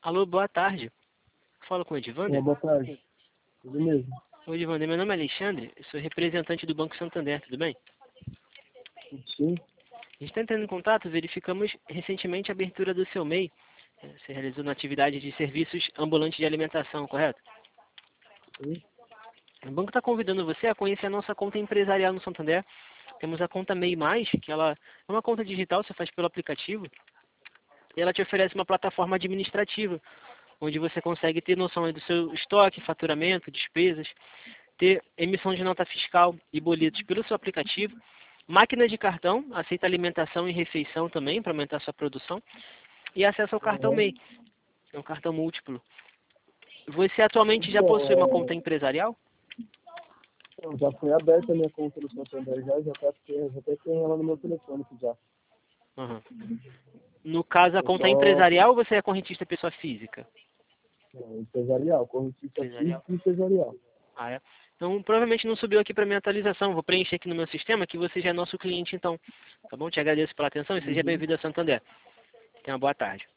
Alô, boa tarde. Falo com o Edivander. Boa tarde. Tudo mesmo? Oi, Edivander, meu nome é Alexandre, eu sou representante do Banco Santander, tudo bem? Sim. A gente está entrando em contato, verificamos recentemente a abertura do seu MEI. Você realizou na atividade de serviços ambulantes de alimentação, correto? Sim. O banco está convidando você a conhecer a nossa conta empresarial no Santander. Temos a conta MEI+, que ela é uma conta digital, você faz pelo aplicativo, e ela te oferece uma plataforma administrativa, onde você consegue ter noção aí do seu estoque, faturamento, despesas, ter emissão de nota fiscal e boletos pelo seu aplicativo, máquina de cartão, aceita alimentação e refeição também para aumentar a sua produção, e acesso ao cartão MEI, é um cartão múltiplo. Você atualmente já possui uma conta empresarial? Então, já foi aberta a minha conta no Santander, já até tenho ela no meu telefone aqui já. Uhum. No caso, a Eu conta só empresarial ou você é correntista pessoa física? empresarial, correntista Empresarial. física e empresarial. Ah, é? Então, provavelmente não subiu aqui para minha atualização. Vou preencher aqui no meu sistema que você já é nosso cliente, então. Tá bom? Te agradeço pela atenção e seja Uhum. bem-vindo a Santander. Tenha uma boa tarde.